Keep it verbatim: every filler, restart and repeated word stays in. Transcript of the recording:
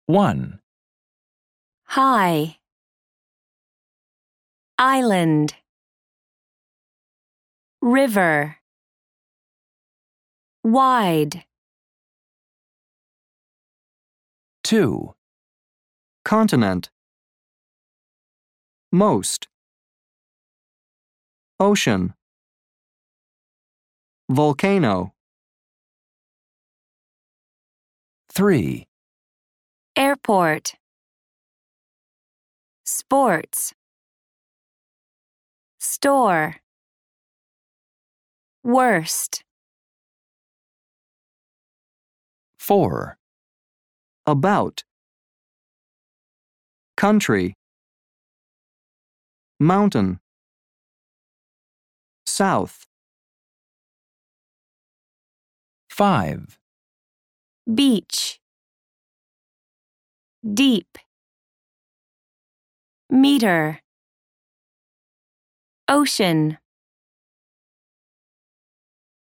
one, High. Island. River. Wide. two, Continent. Most. Ocean. Volcano. three, Airport. Sports. Store. Worst. four, About. Country. Mountain. South. five, Beach. Deep. Meter. Ocean.